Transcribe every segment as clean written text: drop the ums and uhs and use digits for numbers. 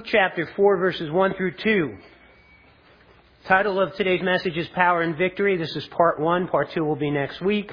chapter 4, verses 1 through 2. Title of today's message is Power and Victory. This is part 1. Part 2 will be next week.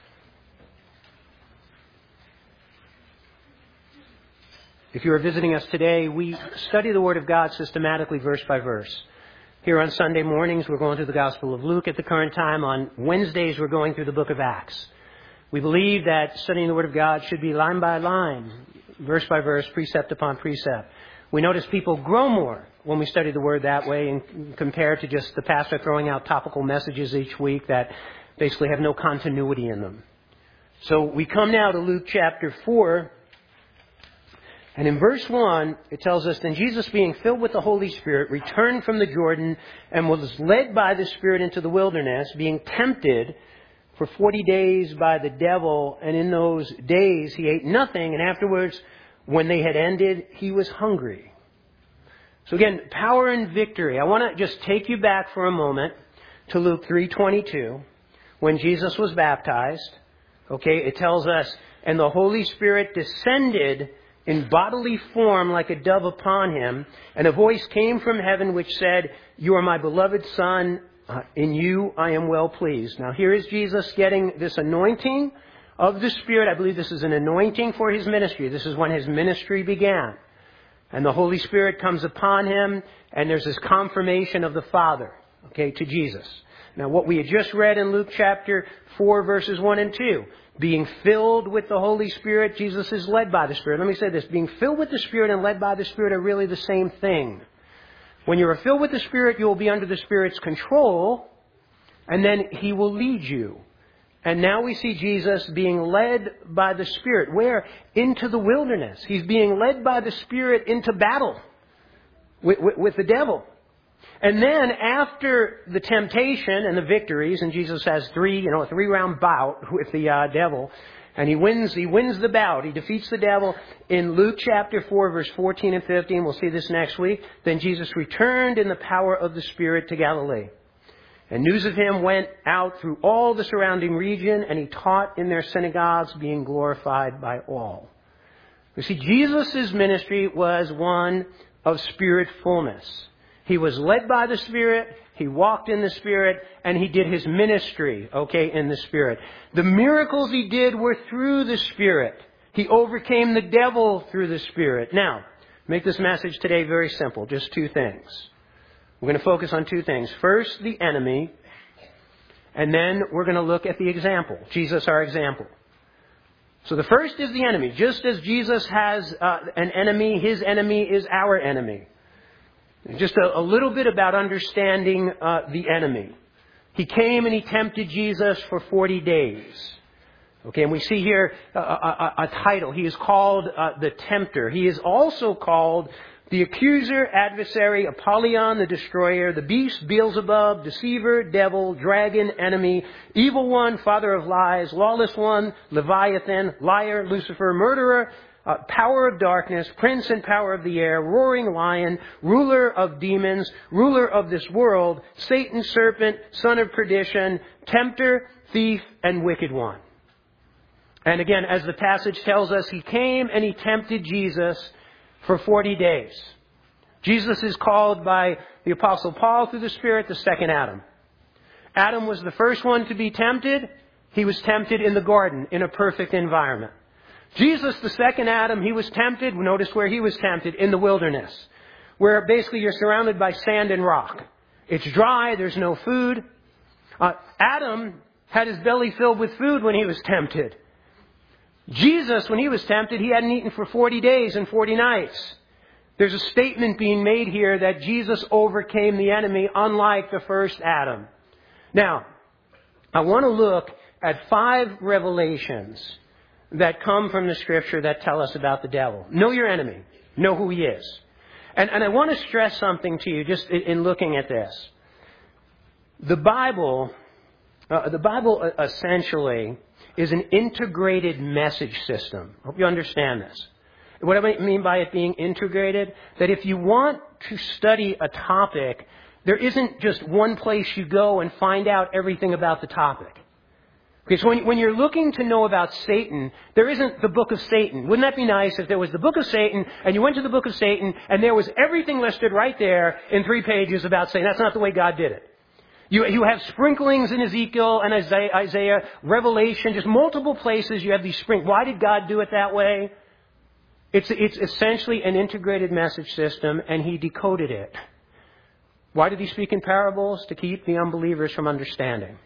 If you are visiting us today, we study the Word of God systematically, verse by verse. Here on Sunday mornings, we're going through the Gospel of Luke at the current time. On Wednesdays, we're going through the book of Acts. We believe that studying the Word of God should be line by line, verse by verse, precept upon precept. We notice people grow more when we study the Word that way and compared to just the pastor throwing out topical messages each week that basically have no continuity in them. So we come now to Luke chapter 4. And in verse 1, it tells us, Then Jesus, being filled with the Holy Spirit, returned from the Jordan and was led by the Spirit into the wilderness, being tempted for 40 days by the devil. And in those days he ate nothing, and afterwards, when they had ended, he was hungry. So again, power and victory. I want to just take you back for a moment to Luke 3:22, when Jesus was baptized. Okay, it tells us, And the Holy Spirit descended in bodily form like a dove upon him, and a voice came from heaven which said, You are my beloved Son, in you I am well pleased. Now here is Jesus getting this anointing of the Spirit. I believe this is an anointing for his ministry. This is when his ministry began. And the Holy Spirit comes upon him, and there's this confirmation of the Father, okay, to Jesus. Now what we had just read in Luke chapter 4, verses 1 and 2, being filled with the Holy Spirit, Jesus is led by the Spirit. Let me say this. Being filled with the Spirit and led by the Spirit are really the same thing. When you are filled with the Spirit, you will be under the Spirit's control, and then he will lead you. And now we see Jesus being led by the Spirit. Where? Into the wilderness. He's being led by the Spirit into battle with the devil. And then after the temptation and the victories, and Jesus has a 3-round bout with the devil, and he wins the bout. He defeats the devil in Luke chapter 4, verse 14 and 15. We'll see this next week. Then Jesus returned in the power of the Spirit to Galilee. And news of him went out through all the surrounding region, and he taught in their synagogues, being glorified by all. You see, Jesus' ministry was one of Spirit fullness. He was led by the Spirit, he walked in the Spirit, and he did his ministry, in the Spirit. The miracles he did were through the Spirit. He overcame the devil through the Spirit. Now, make this message today very simple, just two things. We're going to focus on two things. First, the enemy, and then we're going to look at the example. Jesus, our example. So the first is the enemy. Just as Jesus has an enemy, his enemy is our enemy. Just a little bit about understanding the enemy. He came and he tempted Jesus for 40 days. Okay, and we see here a title. He is called the tempter. He is also called the accuser, adversary, Apollyon, the destroyer, the beast, Beelzebub, deceiver, devil, dragon, enemy, evil one, father of lies, lawless one, Leviathan, liar, Lucifer, murderer, power of darkness, prince and power of the air, roaring lion, ruler of demons, ruler of this world, Satan, serpent, son of perdition, tempter, thief, and wicked one. And again, as the passage tells us, he came and he tempted Jesus for 40 days. Jesus is called by the Apostle Paul through the Spirit the second Adam. Adam was the first one to be tempted. He was tempted in the garden in a perfect environment. Jesus, the second Adam, he was tempted. Notice where he was tempted, in the wilderness, where basically you're surrounded by sand and rock. It's dry. There's no food. Adam had his belly filled with food when he was tempted. Jesus, when he was tempted, he hadn't eaten for 40 days and 40 nights. There's a statement being made here that Jesus overcame the enemy, unlike the first Adam. Now, I want to look at 5 revelations that come from the Scripture that tell us about the devil. Know your enemy. Know who he is. And I want to stress something to you just in looking at this. The Bible essentially is an integrated message system. I hope you understand this. What I mean by it being integrated, that if you want to study a topic, there isn't just one place you go and find out everything about the topic. Okay, so when you're looking to know about Satan, there isn't the book of Satan. Wouldn't that be nice if there was the book of Satan and you went to the book of Satan and there was everything listed right there in 3 pages about Satan? That's not the way God did it. You have sprinklings in Ezekiel and Isaiah, Revelation, just multiple places you have these sprinklings. Why did God do it that way? It's essentially an integrated message system, and He decoded it. Why did He speak in parables? To keep the unbelievers from understanding.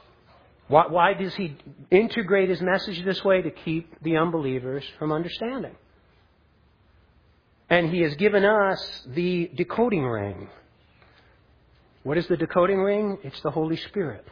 Why does He integrate His message this way? To keep the unbelievers from understanding. And He has given us the decoding ring. What is the decoding ring? It's the Holy Spirit.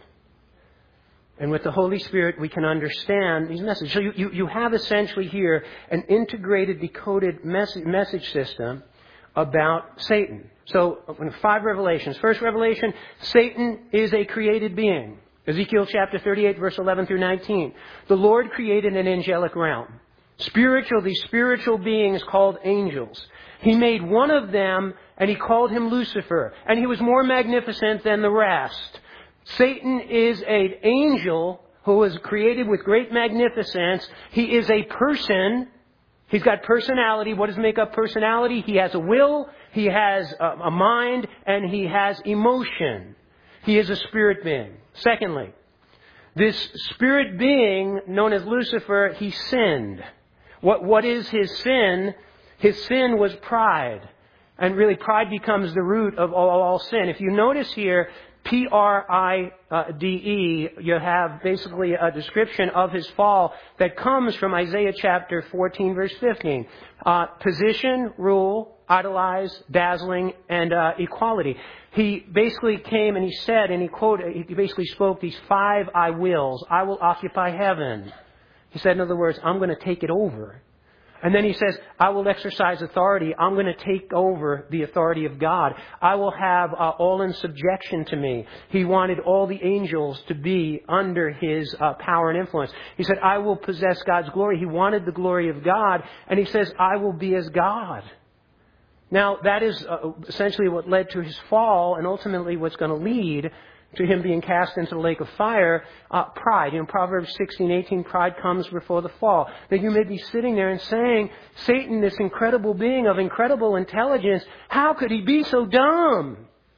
And with the Holy Spirit, we can understand these messages. So you have essentially here an integrated, decoded message system about Satan. So 5 revelations. First revelation, Satan is a created being. Ezekiel chapter 38, verse 11 through 19. The Lord created an angelic realm. These spiritual beings called angels. He made one of them and He called him Lucifer. And he was more magnificent than the rest. Satan is an angel who was created with great magnificence. He is a person. He's got personality. What does make up personality? He has a will, he has a mind, and he has emotion. He is a spirit being. Secondly, this spirit being known as Lucifer, he sinned. What is his sin? His sin was pride. And really, pride becomes the root of all sin. If you notice here, Pride, you have basically a description of his fall that comes from Isaiah chapter 14, verse 15. Position, rule, idolize, dazzling, and equality. He basically came and he said, and he basically spoke these 5 I wills. I will occupy heaven. He said, in other words, I'm going to take it over. And then he says, I will exercise authority. I'm going to take over the authority of God. I will have all in subjection to me. He wanted all the angels to be under his power and influence. He said, I will possess God's glory. He wanted the glory of God. And he says, I will be as God. Now, that is essentially what led to his fall and ultimately what's going to lead to him being cast into the lake of fire. Pride. In Proverbs 16:18, pride comes before the fall. That you may be sitting there and saying, Satan, this incredible being of incredible intelligence, how could he be so dumb?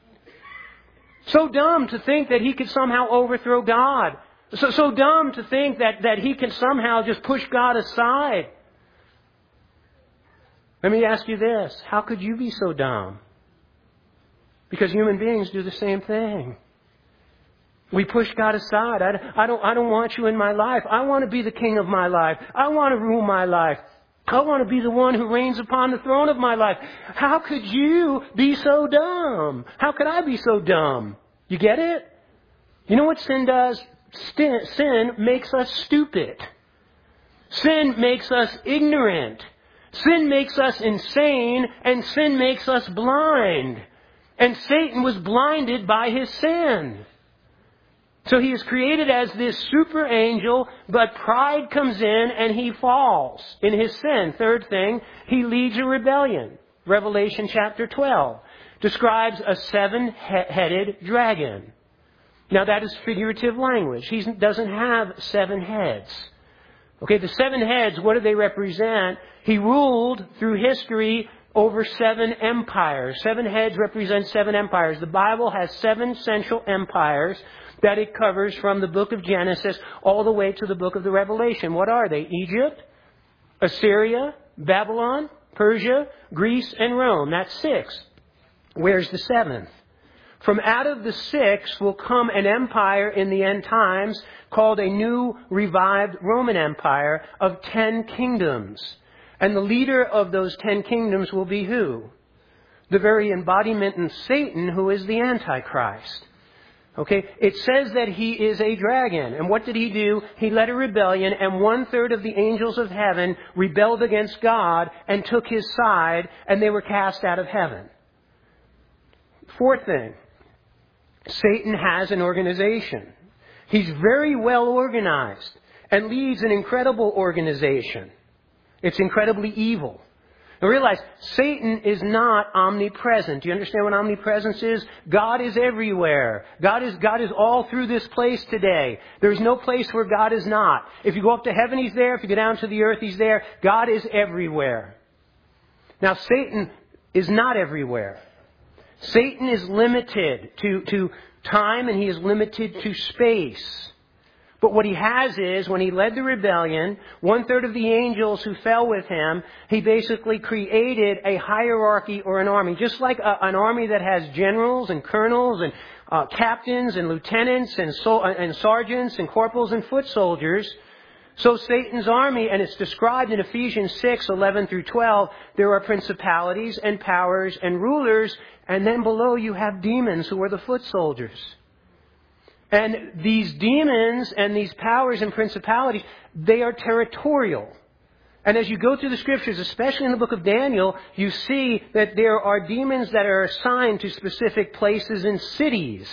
So dumb to think that he could somehow overthrow God. So dumb to think that he can somehow just push God aside. Let me ask you this. How could you be so dumb? Because human beings do the same thing. We push God aside. I don't want you in my life. I want to be the king of my life. I want to rule my life. I want to be the one who reigns upon the throne of my life. How could you be so dumb? How could I be so dumb? You get it? You know what sin does? Sin makes us stupid. Sin makes us ignorant. Sin makes us insane, and sin makes us blind. And Satan was blinded by his sin. So he is created as this super angel, but pride comes in and he falls in his sin. Third thing, he leads a rebellion. Revelation chapter 12 describes a 7-headed dragon. Now that is figurative language. He doesn't have 7 heads. Okay, the 7 heads, what do they represent? He ruled through history over 7 empires. 7 heads represent 7 empires. The Bible has 7 central empires that it covers from the book of Genesis all the way to the book of the Revelation. What are they? Egypt, Assyria, Babylon, Persia, Greece, and Rome. That's 6. Where's the 7th? From out of the 6 will come an empire in the end times called a new revived Roman Empire of 10 kingdoms. And the leader of those 10 kingdoms will be who? The very embodiment in Satan, who is the Antichrist. Okay, it says that he is a dragon. And what did he do? He led a rebellion, and 1/3 of the angels of heaven rebelled against God and took his side, and they were cast out of heaven. Fourth thing, Satan has an organization. He's very well organized and leads an incredible organization. It's incredibly evil. Now realize, Satan is not omnipresent. Do you understand what omnipresence is? God is everywhere. God is all through this place today. There's no place where God is not. If you go up to heaven, He's there. If you go down to the earth, He's there. God is everywhere. Now Satan is not everywhere. Satan is limited to time and he is limited to space. But what he has is, when he led the rebellion, 1/3 of the angels who fell with him, he basically created a hierarchy or an army. Just like an army that has generals and colonels and captains and lieutenants and sergeants and corporals and foot soldiers. So Satan's army, and it's described in Ephesians 6:11 through 12, there are principalities and powers and rulers, and then below you have demons who are the foot soldiers. And these demons and these powers and principalities, they are territorial. And as you go through the Scriptures, especially in the book of Daniel, you see that there are demons that are assigned to specific places and cities.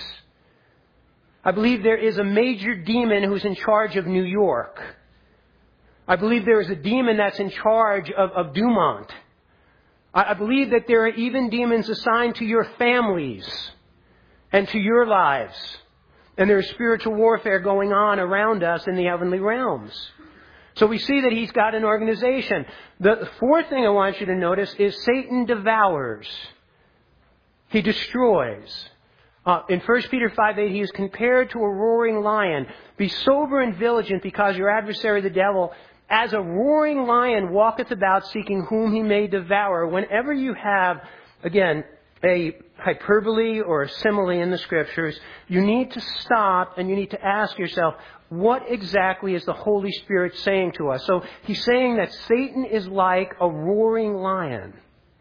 I believe there is a major demon who's in charge of New York. I believe there is a demon that's in charge of Dumont. I believe that there are even demons assigned to your families and to your lives. And there is spiritual warfare going on around us in the heavenly realms. So we see that he's got an organization. The fourth thing I want you to notice is Satan devours. He destroys. In 1 Peter 5:8, he is compared to a roaring lion. Be sober and vigilant, because your adversary, the devil, as a roaring lion, walketh about seeking whom he may devour. Whenever you have, again, a hyperbole or a simile in the Scriptures, you need to stop and you need to ask yourself, what exactly is the Holy Spirit saying to us? So he's saying that Satan is like a roaring lion.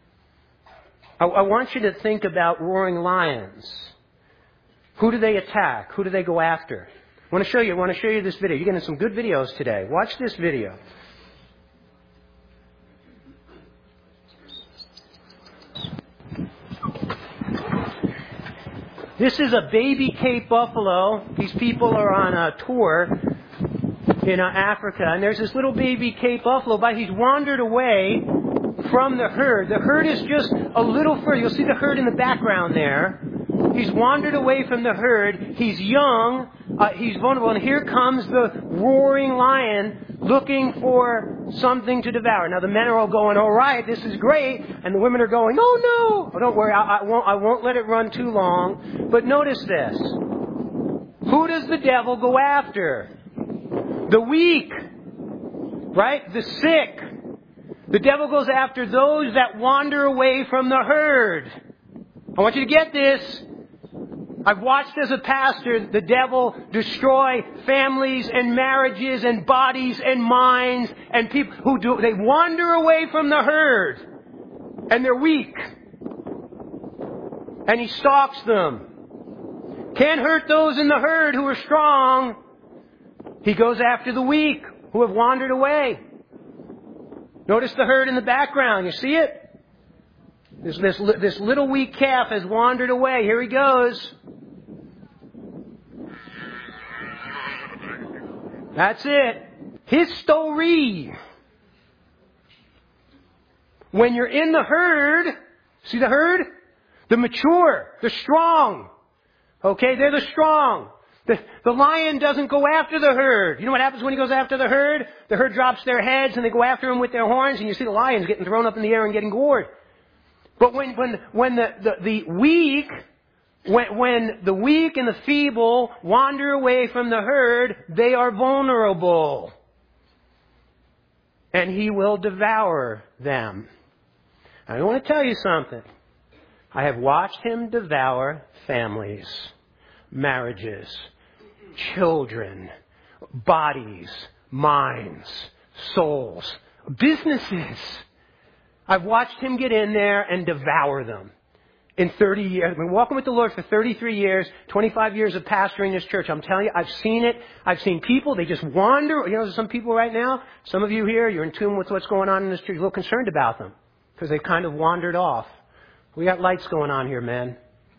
I want you to think about roaring lions. Who do they attack? Who do they go after? I want to show you this video. You're getting some good videos today. Watch this video. This is a baby Cape buffalo. These people are on a tour in Africa, and there's this little baby Cape buffalo, but he's wandered away from the herd. The herd is just a little further. You'll see the herd in the background there. He's wandered away from the herd. He's young. He's vulnerable. And here comes the roaring lion looking for something to devour. Now the men are all going, all right, this is great. And the women are going, oh no. Oh, don't worry, I won't let it run too long. But notice this. Who does the devil go after? The weak. Right? The sick. The devil goes after those that wander away from the herd. I want you to get this. I've watched as a pastor the devil destroy families and marriages and bodies and minds and people who they wander away from the herd and they're weak. And he stalks them. Can't hurt those in the herd who are strong. He goes after the weak who have wandered away. Notice the herd in the background. You see it? This little weak calf has wandered away. Here he goes. That's it. History. When you're in the herd, see the herd? The mature, the strong. Okay, they're the strong. The lion doesn't go after the herd. You know what happens when he goes after the herd? The herd drops their heads and they go after him with their horns, and you see the lions getting thrown up in the air and getting gored. But when the weak and the feeble wander away from the herd, they are vulnerable. And he will devour them. I want to tell you something. I have watched him devour families, marriages, children, bodies, minds, souls, businesses. I've watched him get in there and devour them. In 30 years, I've been walking with the Lord for 33 years, 25 years of pastoring this church. I'm telling you, I've seen it. I've seen people, they just wander. You know, there's some people right now, some of you here, you're in tune with what's going on in this church. You're a little concerned about them because they've kind of wandered off. We got lights going on here, man.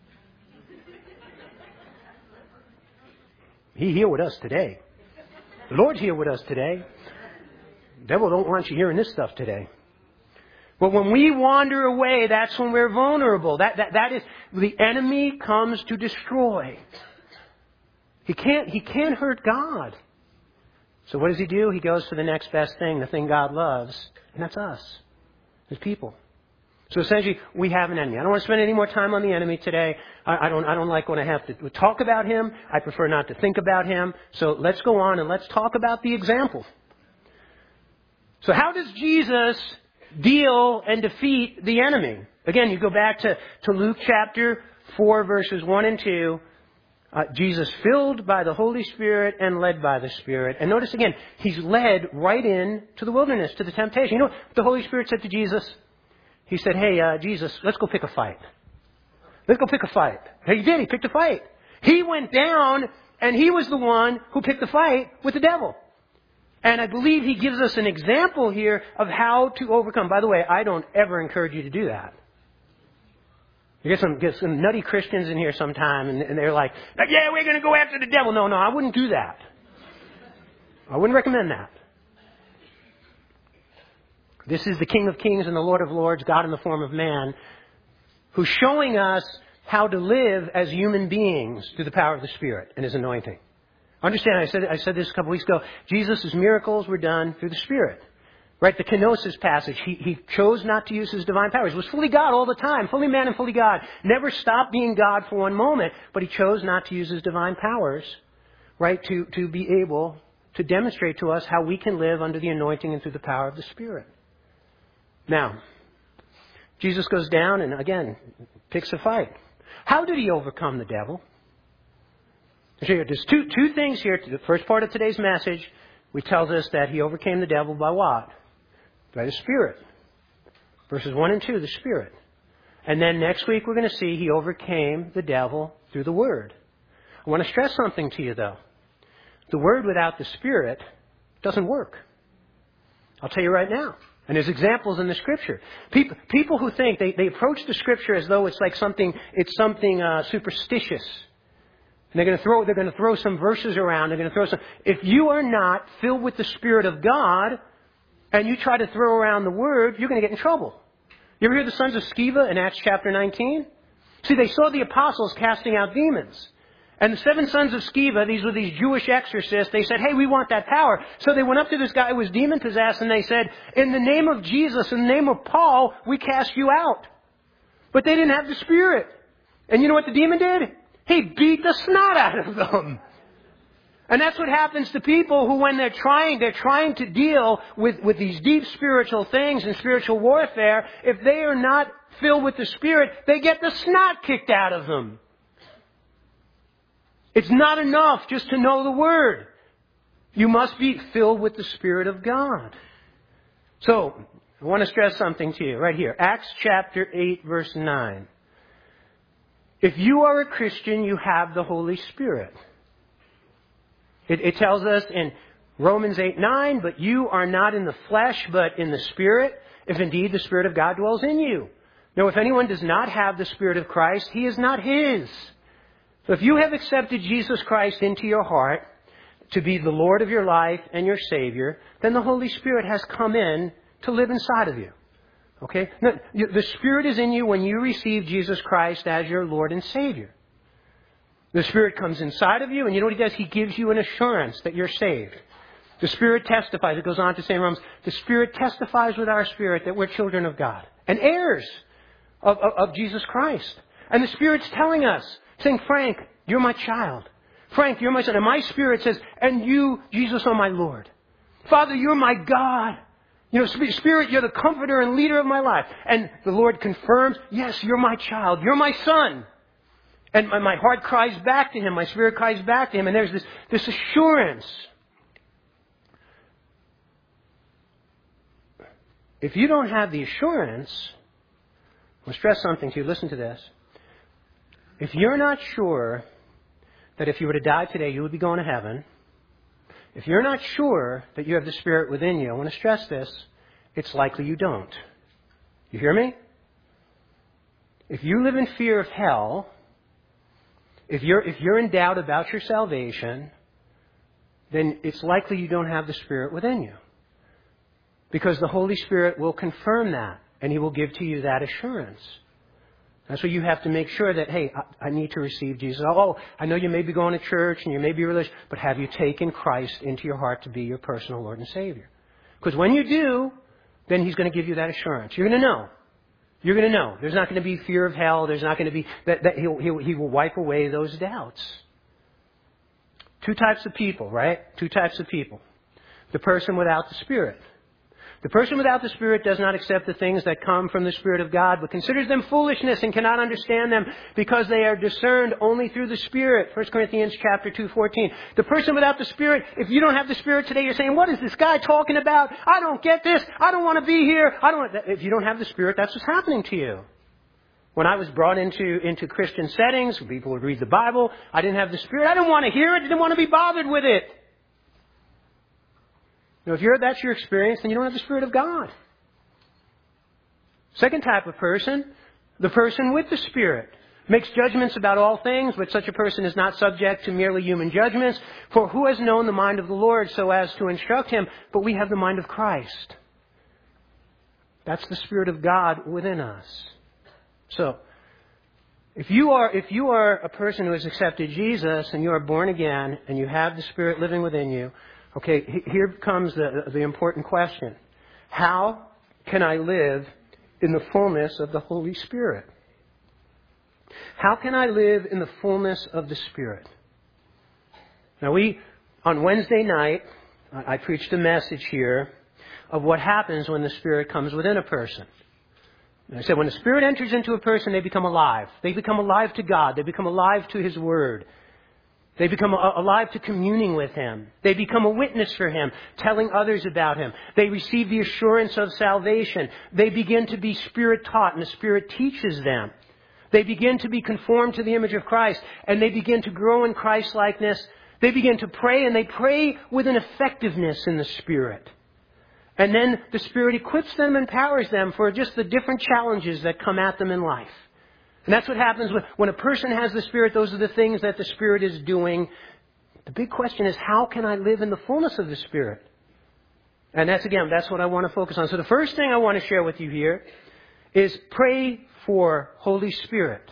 He's here with us today. The Lord's here with us today. The devil don't want you hearing this stuff today. But when we wander away, that's when we're vulnerable. That is, the enemy comes to destroy. He can't hurt God. So what does he do? He goes for the next best thing, the thing God loves, and that's us, His people. So essentially, we have an enemy. I don't want to spend any more time on the enemy today. I don't like when I have to talk about him. I prefer not to think about him. So let's go on and let's talk about the example. So how does Jesus deal and defeat the enemy? Again, you go back to Luke chapter 4, verses 1 and 2. Jesus filled by the Holy Spirit and led by the Spirit. And notice again, He's led right in to the wilderness, to the temptation. You know what the Holy Spirit said to Jesus? He said, hey, Jesus, let's go pick a fight. Let's go pick a fight. And he did. He picked a fight. He went down and he was the one who picked the fight with the devil. And I believe he gives us an example here of how to overcome. By the way, I don't ever encourage you to do that. You get some nutty Christians in here sometime and they're like, yeah, we're going to go after the devil. No, I wouldn't do that. I wouldn't recommend that. This is the King of Kings and the Lord of Lords, God in the form of man, who's showing us how to live as human beings through the power of the Spirit and His anointing. Understand, I said this a couple weeks ago, Jesus' miracles were done through the Spirit. Right, the kenosis passage, he chose not to use His divine powers. He was fully God all the time, fully man and fully God. Never stopped being God for one moment, but He chose not to use His divine powers, right, to be able to demonstrate to us how we can live under the anointing and through the power of the Spirit. Now, Jesus goes down and, again, picks a fight. How did He overcome the devil? There's two things here. The first part of today's message, we tells us that He overcame the devil by what? By the Spirit. Verses 1 and 2, the Spirit. And then next week we're going to see He overcame the devil through the Word. I want to stress something to you, though. The Word without the Spirit doesn't work. I'll tell you right now. And there's examples in the Scripture. People who think they approach the Scripture as though it's something superstitious. And they're going to throw some verses around. They're going to throw some. If you are not filled with the Spirit of God, and you try to throw around the Word, you're going to get in trouble. You ever hear the sons of Sceva in Acts chapter 19? See, they saw the apostles casting out demons. And the 7 sons of Sceva, these were these Jewish exorcists, they said, hey, we want that power. So they went up to this guy who was demon-possessed and they said, in the name of Jesus, in the name of Paul, we cast you out. But they didn't have the Spirit. And you know what the demon did? He beat the snot out of them. And that's what happens to people who, when they're trying to deal with these deep spiritual things and spiritual warfare, if they are not filled with the Spirit, they get the snot kicked out of them. It's not enough just to know the Word. You must be filled with the Spirit of God. So, I want to stress something to you right here. Acts chapter 8, verse 9. If you are a Christian, you have the Holy Spirit. It tells us in Romans 8:9, but you are not in the flesh, but in the Spirit, if indeed the Spirit of God dwells in you. Now, if anyone does not have the Spirit of Christ, he is not his. So if you have accepted Jesus Christ into your heart to be the Lord of your life and your Savior, then the Holy Spirit has come in to live inside of you. Okay? Now, the Spirit is in you when you receive Jesus Christ as your Lord and Savior. The Spirit comes inside of you, and you know what He does? He gives you an assurance that you're saved. The Spirit testifies. It goes on to say in Romans, the Spirit testifies with our spirit that we're children of God and heirs of Jesus Christ. And the Spirit's telling us, saying, Frank, you're my child. Frank, you're my son. And my Spirit says, and you, Jesus, are my Lord. Father, you're my God. You know, Spirit, you're the comforter and leader of my life. And the Lord confirms, yes, you're my child. You're my son. And my heart cries back to Him. My spirit cries back to Him. And there's this assurance. If you don't have the assurance, I'll stress something to you. Listen to this. If you're not sure that if you were to die today, you would be going to heaven, if you're not sure that you have the Spirit within you, I want to stress this, it's likely you don't. You hear me? If you live in fear of hell, if you're in doubt about your salvation, then it's likely you don't have the Spirit within you. Because the Holy Spirit will confirm that. And He will give to you that assurance. That's why you have to make sure that, hey, I need to receive Jesus. Oh, I know you may be going to church and you may be religious, but have you taken Christ into your heart to be your personal Lord and Savior? Because when you do, then He's going to give you that assurance. You're going to know. You're going to know. There's not going to be fear of hell. There's not going to be that He will wipe away those doubts. Two types of people, right? Two types of people. The person without the Spirit. The person without the Spirit does not accept the things that come from the Spirit of God, but considers them foolishness and cannot understand them because they are discerned only through the Spirit. 1 Corinthians chapter 2:14. The person without the Spirit, if you don't have the Spirit today, you're saying, what is this guy talking about? I don't get this. I don't want to be here. If you don't have the Spirit, that's what's happening to you. When I was brought into Christian settings, people would read the Bible. I didn't have the Spirit. I didn't want to hear it. I didn't want to be bothered with it. Now, if that's your experience, then you don't have the Spirit of God. Second type of person, the person with the Spirit, makes judgments about all things, but such a person is not subject to merely human judgments. For who has known the mind of the Lord so as to instruct him? But we have the mind of Christ. That's the Spirit of God within us. So, if you are a person who has accepted Jesus and you are born again and you have the Spirit living within you, okay, here comes the important question. How can I live in the fullness of the Holy Spirit? How can I live in the fullness of the Spirit? Now on Wednesday night, I preached a message here of what happens when the Spirit comes within a person. And I said when the Spirit enters into a person, they become alive. They become alive to God. They become alive to His Word. They become alive to communing with Him. They become a witness for Him, telling others about Him. They receive the assurance of salvation. They begin to be Spirit taught, and the Spirit teaches them. They begin to be conformed to the image of Christ, and they begin to grow in Christ-likeness. They begin to pray, and they pray with an effectiveness in the Spirit. And then the Spirit equips them and empowers them for just the different challenges that come at them in life. And that's what happens when a person has the Spirit. Those are the things that the Spirit is doing. The big question is, how can I live in the fullness of the Spirit? And that's what I want to focus on. So the first thing I want to share with you here is pray for Holy Spirit.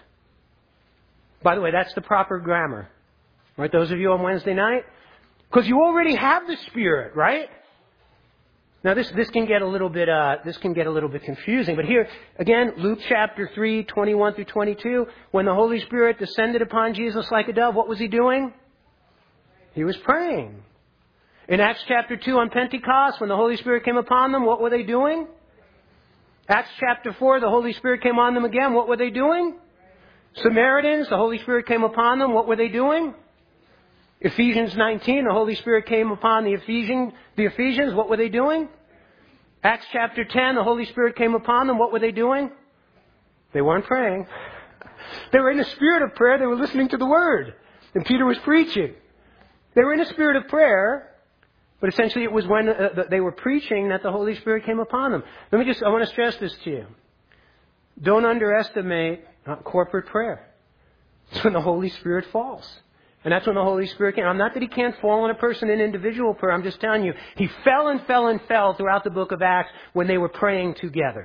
By the way, that's the proper grammar. Right, those of you on Wednesday night? Because you already have the Spirit, right? Now this can get a little bit confusing, but here again, Luke chapter 3, 21 through 22, when the Holy Spirit descended upon Jesus like a dove, what was He doing? He was praying. In Acts chapter 2 on Pentecost, when the Holy Spirit came upon them, what were they doing? Acts chapter 4, the Holy Spirit came on them again, what were they doing? Samaritans, the Holy Spirit came upon them, what were they doing? Ephesians 19, the Holy Spirit came upon the Ephesians. What were they doing? Acts chapter 10, the Holy Spirit came upon them. What were they doing? They weren't praying. They were in a spirit of prayer. They were listening to the Word. And Peter was preaching. They were in a spirit of prayer, but essentially it was when they were preaching that the Holy Spirit came upon them. I want to stress this to you. Don't underestimate corporate prayer. It's when the Holy Spirit falls. And that's when the Holy Spirit came. Not that He can't fall on a person in individual prayer. I'm just telling you, He fell and fell and fell throughout the book of Acts when they were praying together.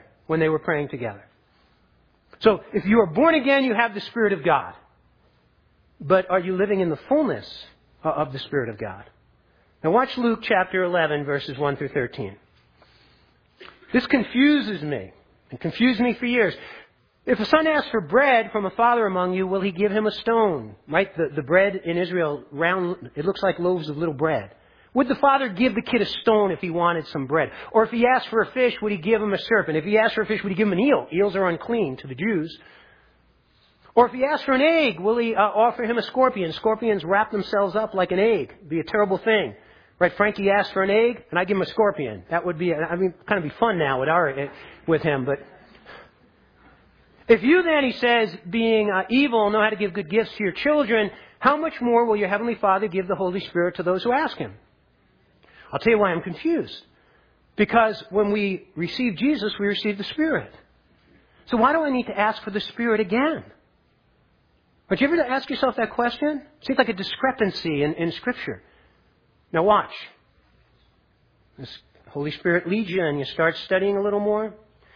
So, if you are born again, you have the Spirit of God. But are you living in the fullness of the Spirit of God? Now watch Luke chapter 11, verses 1 through 13. This confuses me. It confused me for years. If a son asks for bread from a father among you, will he give him a stone? Right? The bread in Israel, round, it looks like loaves of little bread. Would the father give the kid a stone if he wanted some bread? Or if he asked for a fish, would he give him a serpent? If he asked for a fish, would he give him an eel? Eels are unclean to the Jews. Or if he asked for an egg, will he offer him a scorpion? Scorpions wrap themselves up like an egg. It'd be a terrible thing. Right? Frankie asked for an egg, and I give him a scorpion. That would be, kind of be fun now with him, but... If you then, he says, being evil, know how to give good gifts to your children, how much more will your Heavenly Father give the Holy Spirit to those who ask Him? I'll tell you why I'm confused. Because when we receive Jesus, we receive the Spirit. So why do I need to ask for the Spirit again? But you ever ask yourself that question? It seems like a discrepancy in Scripture. Now watch. This Holy Spirit leads you and you start studying a little more.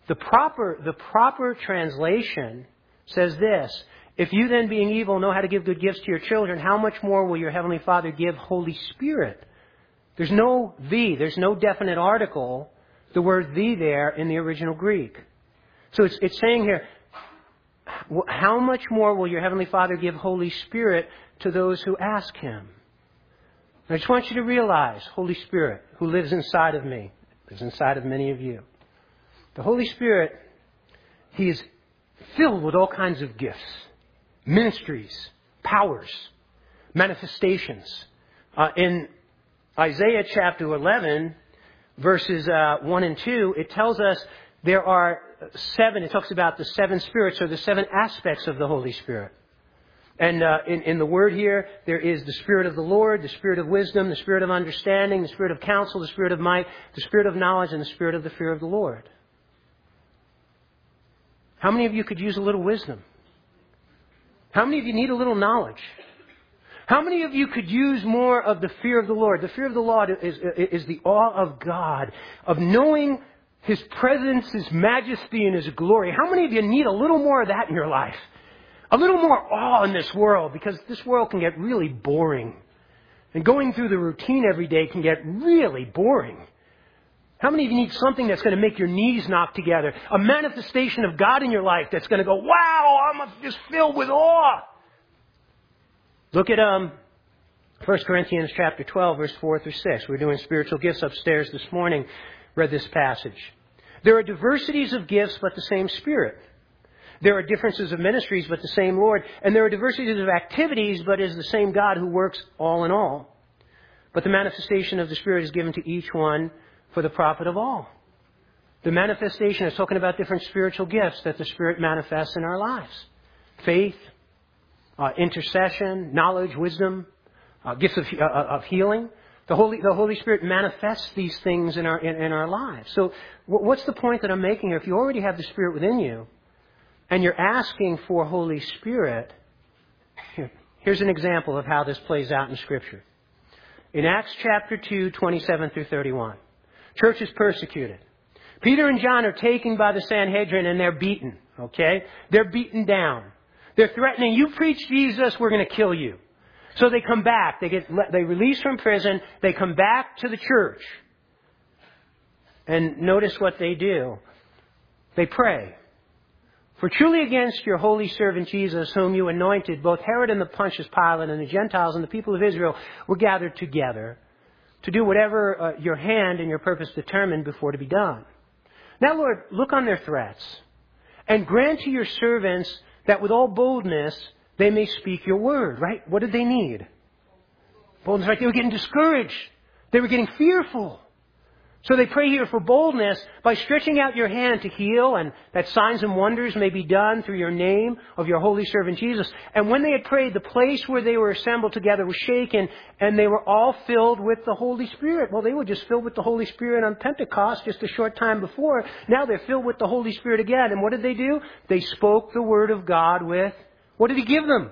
The proper translation says this: if you then, being evil, know how to give good gifts to your children, how much more will your Heavenly Father give Holy Spirit? There's no the, there's no definite article, the word the there in the original Greek. So it's saying here, how much more will your Heavenly Father give Holy Spirit to those who ask Him? I just want you to realize, Holy Spirit, who lives inside of me, lives inside of many of you. The Holy Spirit, He is filled with all kinds of gifts, ministries, powers, manifestations. In Isaiah chapter 11, verses 1 and 2, it tells us there are 7, it talks about the 7 spirits, or the 7 aspects of the Holy Spirit. And in the word here, there is the Spirit of the Lord, the Spirit of wisdom, the Spirit of understanding, the Spirit of counsel, the Spirit of might, the Spirit of knowledge, and the Spirit of the fear of the Lord. How many of you could use a little wisdom? How many of you need a little knowledge? How many of you could use more of the fear of the Lord? The fear of the Lord is the awe of God, of knowing His presence, His majesty, and His glory. How many of you need a little more of that in your life? A little more awe in this world, because this world can get really boring. And going through the routine every day can get really boring. How many of you need something that's going to make your knees knock together? A manifestation of God in your life that's going to go, wow, I'm just filled with awe. Look at 1 Corinthians chapter 12, verse 4 through 6. We're doing spiritual gifts upstairs this morning. Read this passage. There are diversities of gifts, but the same Spirit. There are differences of ministries, but the same Lord. And there are diversities of activities, but it is the same God who works all in all. But the manifestation of the Spirit is given to each one for the profit of all. The manifestation is talking about different spiritual gifts that the Spirit manifests in our lives. Faith, intercession, knowledge, wisdom, gifts of healing. The Holy Spirit manifests these things in our lives. So what's the point that I'm making here? If you already have the Spirit within you, and you're asking for Holy Spirit, here's an example of how this plays out in Scripture. In Acts chapter 2, 27 through 31, church is persecuted. Peter and John are taken by the Sanhedrin and they're beaten, okay? They're beaten down. They're threatening, you preach Jesus, we're going to kill you. So they come back. They release from prison. They come back to the church. And notice what they do. They pray. For truly against your holy servant Jesus, whom you anointed, both Herod and the Pontius Pilate and the Gentiles and the people of Israel were gathered together to do whatever your hand and your purpose determined before to be done. Now, Lord, look on their threats and grant to your servants that with all boldness they may speak your word, right? What did they need? Boldness, right? They were getting discouraged. They were getting fearful. So they pray here for boldness by stretching out your hand to heal, and that signs and wonders may be done through your name of your holy servant Jesus. And when they had prayed, the place where they were assembled together was shaken, and they were all filled with the Holy Spirit. Well, they were just filled with the Holy Spirit on Pentecost just a short time before. Now they're filled with the Holy Spirit again. And what did they do? They spoke the word of God with, what did He give them?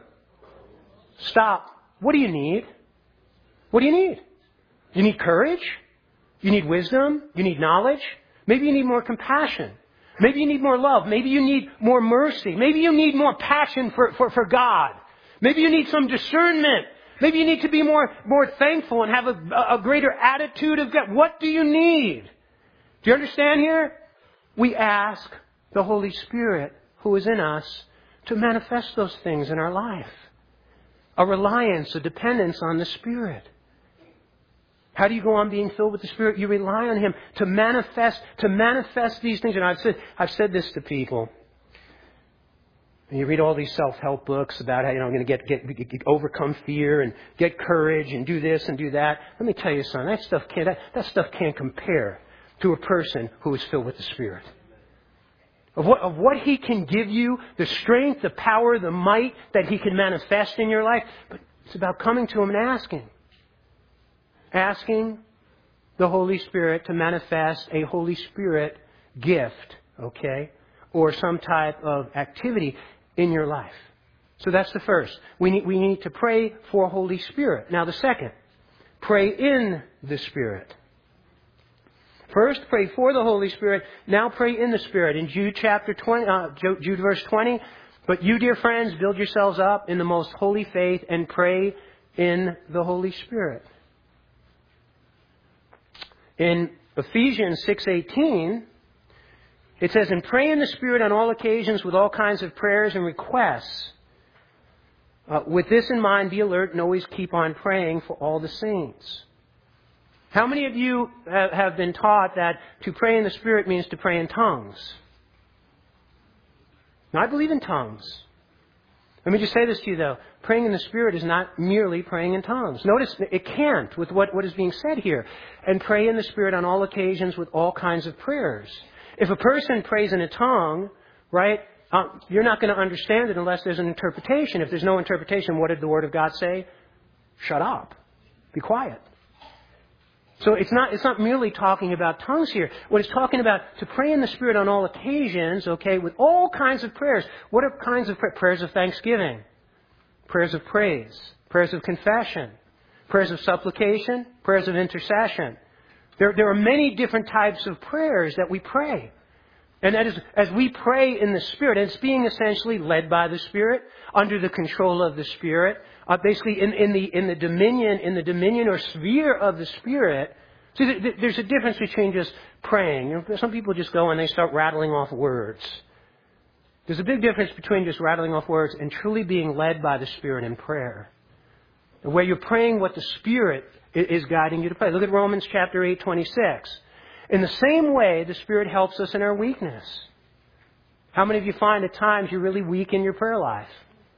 Stop. What do you need? What do you need? You need courage? You need wisdom. You need knowledge. Maybe you need more compassion. Maybe you need more love. Maybe you need more mercy. Maybe you need more passion for God. Maybe you need some discernment. Maybe you need to be more thankful and have a greater attitude of God. What do you need? Do you understand here? We ask the Holy Spirit who is in us to manifest those things in our life. A reliance, a dependence on the Spirit. How do you go on being filled with the Spirit? You rely on Him to manifest these things. And I've said this to people. And you read all these self-help books about how I'm going to get overcome fear and get courage and do this and do that. Let me tell you something. That stuff can't compare to a person who is filled with the Spirit. Of what He can give you, the strength, the power, the might that He can manifest in your life. But it's about coming to Him and asking. Asking the Holy Spirit to manifest a Holy Spirit gift, okay? Or some type of activity in your life. So that's the first. We need to pray for Holy Spirit. Now the second, pray in the Spirit. First, pray for the Holy Spirit. Now pray in the Spirit. In Jude chapter 20, Jude verse 20, but you, dear friends, build yourselves up in the most holy faith and pray in the Holy Spirit. In Ephesians 6:18, it says, and pray in the Spirit on all occasions with all kinds of prayers and requests. With this in mind, be alert and always keep on praying for all the saints. How many of you have been taught that to pray in the Spirit means to pray in tongues? Now, I believe in tongues. Let me just say this to you, though. Praying in the Spirit is not merely praying in tongues. Notice it can't with what is being said here. And pray in the Spirit on all occasions with all kinds of prayers. If a person prays in a tongue, right, you're not going to understand it unless there's an interpretation. If there's no interpretation, what did the Word of God say? Shut up. Be quiet. So it's not merely talking about tongues here. What it's talking about, to pray in the Spirit on all occasions, okay, with all kinds of prayers. What are kinds of prayers of thanksgiving? Prayers of praise. Prayers of confession. Prayers of supplication. Prayers of intercession. There are many different types of prayers that we pray. And that is, as we pray in the Spirit, it's being essentially led by the Spirit, under the control of the Spirit, basically in the dominion or sphere of the Spirit. See, there's a difference between just praying. You know, some people just go and they start rattling off words. There's a big difference between just rattling off words and truly being led by the Spirit in prayer, where you're praying what the Spirit is guiding you to pray. Look at Romans chapter 8:26. In the same way, the Spirit helps us in our weakness. How many of you find at times you're really weak in your prayer life?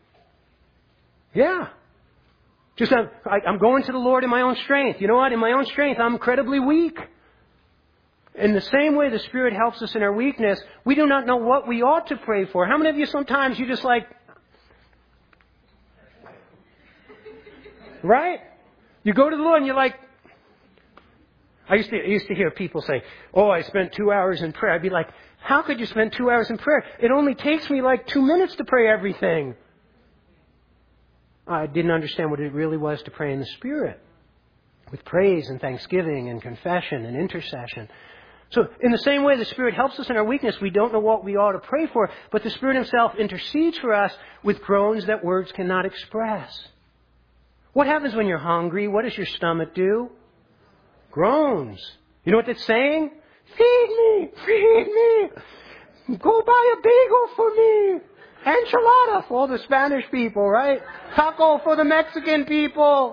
Yeah. Just I'm going to the Lord in my own strength. You know what? In my own strength, I'm incredibly weak. In the same way the Spirit helps us in our weakness, we do not know what we ought to pray for. How many of you sometimes you just like... Right? You go to the Lord and you're like... I used to hear people say, oh, I spent 2 hours in prayer. I'd be like, how could you spend 2 hours in prayer? It only takes me like 2 minutes to pray everything. I didn't understand what it really was to pray in the Spirit, with praise and thanksgiving and confession and intercession. So in the same way the Spirit helps us in our weakness, we don't know what we ought to pray for, but the Spirit Himself intercedes for us with groans that words cannot express. What happens when you're hungry? What does your stomach do? Groans. You know what it's saying? Feed me! Feed me! Go buy a bagel for me! Enchilada for all the Spanish people, right? Taco for the Mexican people!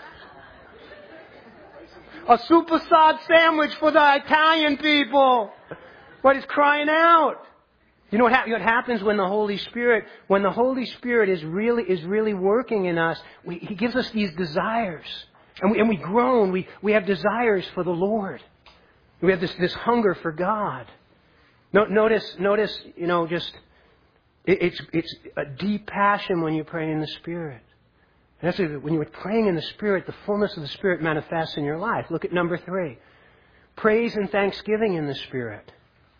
A supersad sandwich for the Italian people! But it's crying out. You know what happens when the Holy Spirit is really working in us? He gives us these desires. And we groan. We have desires for the Lord. We have this hunger for God. Notice, you know, just it's a deep passion when you pray in the Spirit. And that's when you're praying in the Spirit, the fullness of the Spirit manifests in your life. Look at number 3. Praise and thanksgiving in the Spirit.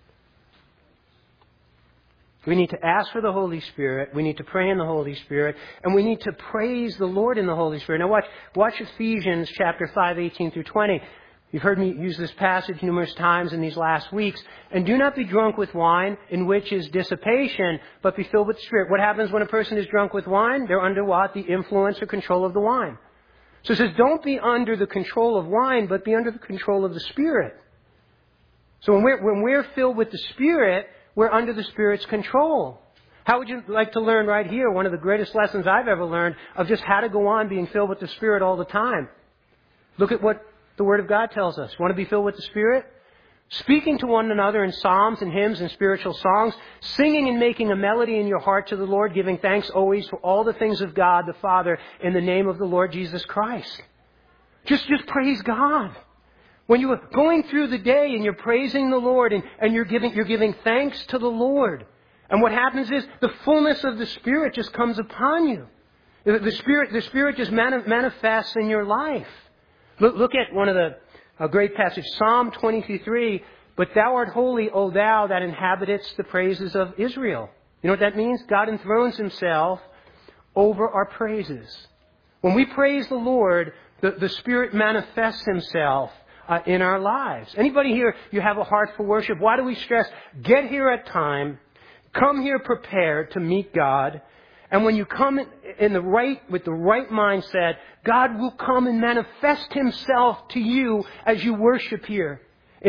We need to ask for the Holy Spirit. We need to pray in the Holy Spirit. And we need to praise the Lord in the Holy Spirit. Now watch Ephesians chapter 5:18 through 20. You've heard me use this passage numerous times in these last weeks. And do not be drunk with wine, in which is dissipation, but be filled with the Spirit. What happens when a person is drunk with wine? They're under what? The influence or control of the wine. So it says, don't be under the control of wine, but be under the control of the Spirit. So when we're filled with the Spirit, we're under the Spirit's control. How would you like to learn right here? One of the greatest lessons I've ever learned of just how to go on being filled with the Spirit all the time. Look at what the Word of God tells us. Want to be filled with the Spirit? Speaking to one another in psalms and hymns and spiritual songs, singing and making a melody in your heart to the Lord, giving thanks always for all the things of God the Father in the name of the Lord Jesus Christ. Just praise God. When you are going through the day and you're praising the Lord and you're giving thanks to the Lord. And what happens is the fullness of the Spirit just comes upon you. The Spirit just manifests in your life. Look at one of a great passage, Psalm 23:3. But thou art holy, O thou that inhabitest the praises of Israel. You know what that means? God enthrones Himself over our praises. When we praise the Lord, the Spirit manifests Himself in our lives. Anybody here, you have a heart for worship? Why do we stress? Get here at time. Come here prepared to meet God. And when you come with the right mindset, God will come and manifest Himself to you as you worship here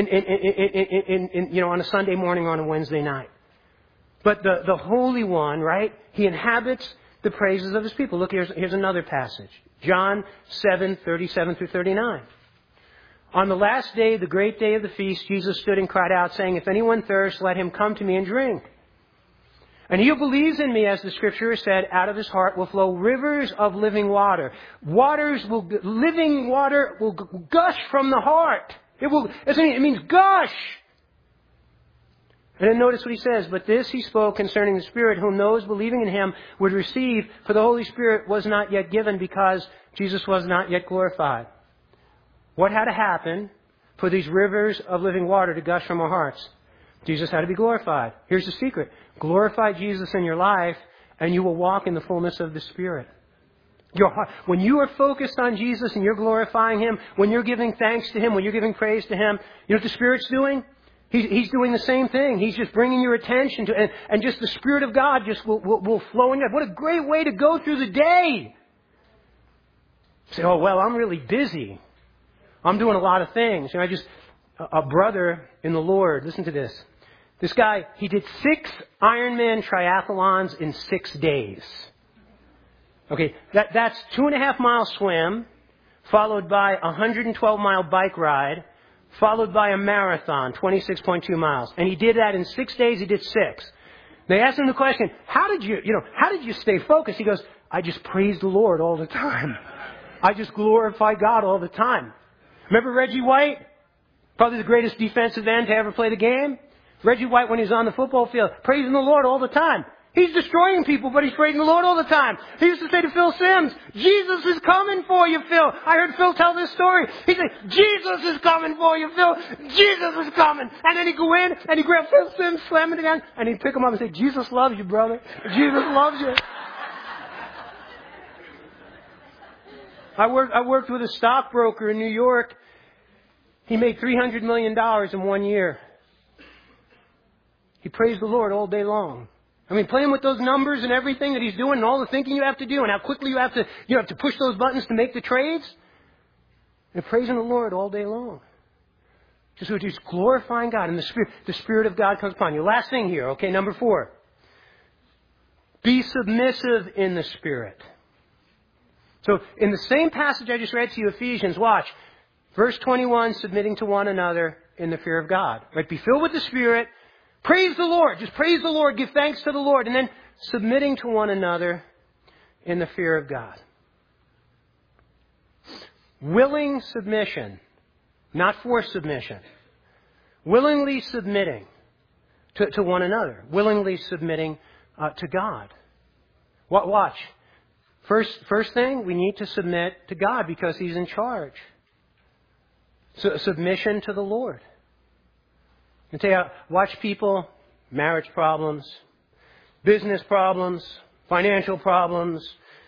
on a Sunday morning, on a Wednesday night. But the Holy One, right? He inhabits the praises of His people. Look, here's another passage. John 7:37 through 39. On the last day, the great day of the feast, Jesus stood and cried out, saying, "If anyone thirsts, let him come to me and drink. And he who believes in me, as the Scripture has said, out of his heart will flow rivers of living water." Living water will gush from the heart. It means gush. And then notice what he says, "But this he spoke concerning the Spirit, whom those believing in him would receive, for the Holy Spirit was not yet given, because Jesus was not yet glorified." What had to happen for these rivers of living water to gush from our hearts? Jesus had to be glorified. Here's the secret. Glorify Jesus in your life, and you will walk in the fullness of the Spirit. Your heart, when you are focused on Jesus and you're glorifying Him, when you're giving thanks to Him, when you're giving praise to Him, you know what the Spirit's doing? He's doing the same thing. He's just bringing your attention to, and just the Spirit of God just will flow in. What a great way to go through the day. Say, "Oh, well, I'm really busy. I'm doing a lot of things." You know, a brother in the Lord, listen to this. This guy, he did 6 Ironman triathlons in 6 days. Okay, that's 2.5 mile swim, followed by a 112-mile bike ride, followed by a marathon, 26.2 miles. And he did that in 6 days. He did 6. They asked him the question, how did you stay focused? He goes, "I just praise the Lord all the time. I just glorify God all the time." Remember Reggie White? Probably the greatest defensive end to ever play the game. Reggie White, when he's on the football field, praising the Lord all the time. He's destroying people, but he's praising the Lord all the time. He used to say to Phil Simms, "Jesus is coming for you, Phil." I heard Phil tell this story. He said, "Jesus is coming for you, Phil. Jesus is coming." And then he'd go in and he'd grab Phil Simms, slam it again, and he'd pick him up and say, "Jesus loves you, brother. Jesus loves you." I worked with a stockbroker in New York. He made $300 million in 1 year. He praised the Lord all day long. I mean, playing with those numbers and everything that he's doing and all the thinking you have to do and how quickly you have to push those buttons to make the trades. And praising the Lord all day long. Just glorifying God, and the Spirit of God comes upon you. Last thing here, okay, number 4. Be submissive in the Spirit. So in the same passage I just read to you, Ephesians, watch. Verse 21, submitting to one another in the fear of God. Right? Be filled with the Spirit. Praise the Lord. Just praise the Lord. Give thanks to the Lord. And then submitting to one another in the fear of God. Willing submission, not forced submission. Willingly submitting to one another. Willingly submitting to God. Watch. First thing, we need to submit to God because He's in charge. So submission to the Lord. I tell you, watch people, marriage problems, business problems, financial problems.